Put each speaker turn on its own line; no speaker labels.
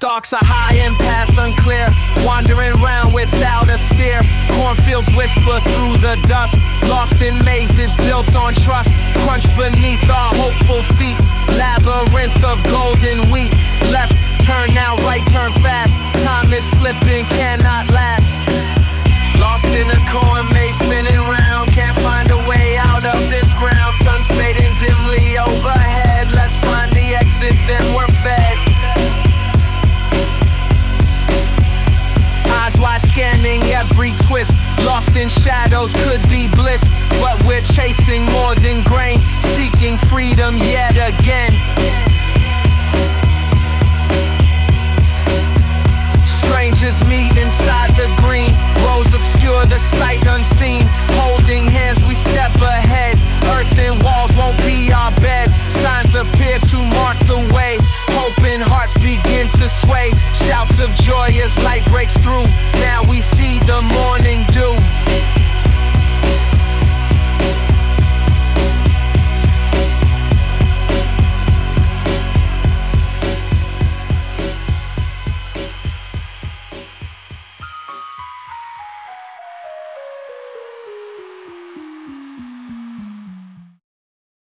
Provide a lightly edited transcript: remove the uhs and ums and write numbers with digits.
stalks are high and paths unclear, wandering round without a steer. Cornfields whisper through the dust, lost in mazes built on trust. Crunch beneath our hopeful feet, labyrinth of golden wheat. Left turn now, right turn fast. Time is slipping, cannot last. Lost in a corn maze spinning round, can't find a way out of this ground. Sun's fading dimly overhead, let's find the exit, then we're fed. Eyes wide scanning every twist, lost in shadows could be bliss. But we're chasing more than grain, seeking freedom yet again. Strangers meet inside the green, rows obscure the sight unseen. Holding hands we step ahead, earthen walls won't be our bed. Signs appear to mark the way, hoping hearts begin to sway. Shouts of joy as light breaks through, now we see the morning dew.